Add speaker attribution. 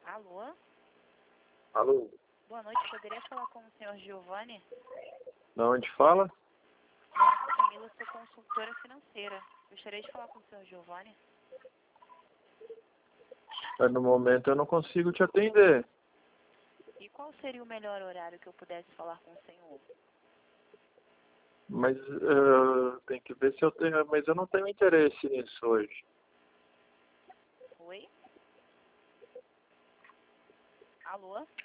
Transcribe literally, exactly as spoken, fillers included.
Speaker 1: Alô?
Speaker 2: Alô?
Speaker 1: Boa noite, poderia falar com o senhor Giovanni?
Speaker 2: Da onde fala?
Speaker 1: Meu nome é Camila, sou consultora financeira. Gostaria de falar com o senhor Giovanni?
Speaker 2: Mas no momento eu não consigo te atender.
Speaker 1: E qual seria o melhor horário que eu pudesse falar com o senhor?
Speaker 2: Mas uh, tem que ver se eu tenho. Mas eu não tenho interesse nisso hoje.
Speaker 1: Oi? Alô?